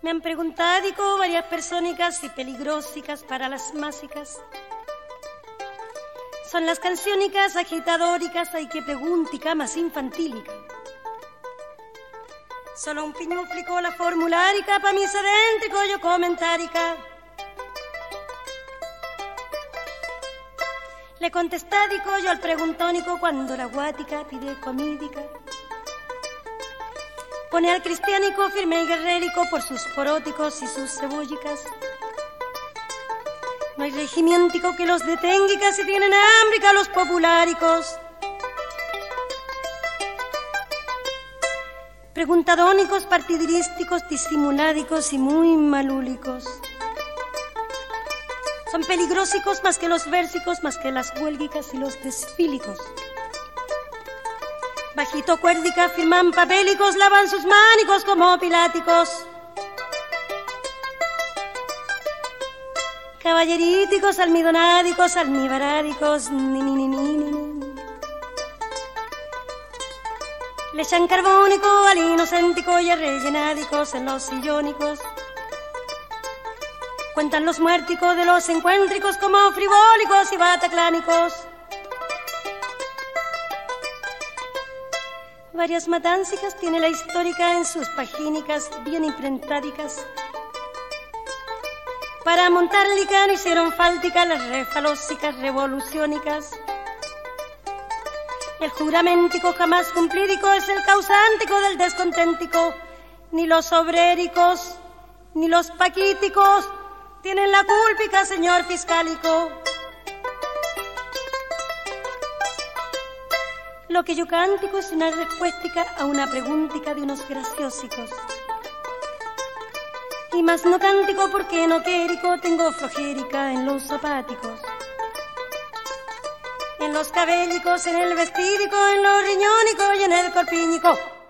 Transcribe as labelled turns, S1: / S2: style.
S1: Me han preguntado varias persónicas y peligrosicas para las másicas. Son las canciónicas agitadóricas, hay que preguntica más infantílica. Solo un piñuflico la formulárica, pa' mí sedéntrico yo comentárica. Le contestádico yo al preguntónico cuando la guática pide comídica. Pone al cristiánico firme y guerrérico por sus poróticos y sus cebollicas. No hay regimiéntico que los detenga si tienen hambrica los populáricos. Preguntadónicos, partidirísticos, disimuládicos y muy malúlicos. Son peligrosicos más que los versicos, más que las huélgicas y los desfílicos. Bajito cuérdica firman papélicos, lavan sus mánicos como piláticos. Caballeríticos, almidonádicos, almibarádicos, ni. Le echan carbónico al inocéntico y a rellenádicos en los sillónicos. Cuentan los muérticos de los encuéntricos como frivólicos y bataclánicos. Varias matáncicas tiene la histórica en sus pagínicas bien imprentádicas. Para montar licano hicieron fáltica las refalósicas revoluciónicas. El juramentico jamás cumplídico es el causántico del desconténtico. Ni los obréricos, ni los paquíticos tienen la cúlpica, señor fiscálico. Lo que yo cántico es una respuestica a una preguntica de unos graciosicos. Y más no cántico porque no quérico, tengo flojérica en los zapáticos. En los cabellicos, en el vestídico, en los riñónicos y en el corpiñico.